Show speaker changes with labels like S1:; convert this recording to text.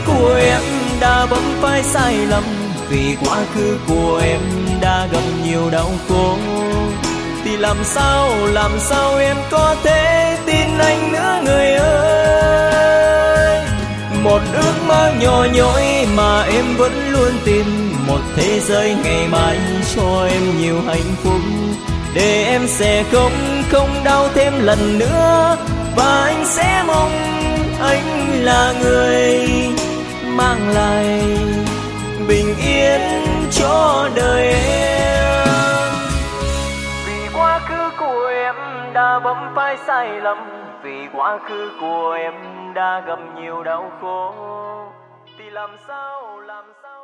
S1: của em đã vấp phải sai lầm, vì quá khứ của em đã gặp nhiều đau khổ, thì làm sao em có thể tin anh nữa người ơi. Một ước mơ nhỏ nhoi mà em vẫn luôn tìm, một thế giới ngày mai cho em nhiều hạnh phúc, để em sẽ không đau thêm lần nữa, và anh sẽ mong anh là người mang lại bình yên cho đời em. Vì quá khứ của em đã vấp phải sai lầm, vì quá khứ của em đã gặp nhiều đau khổ, thì làm sao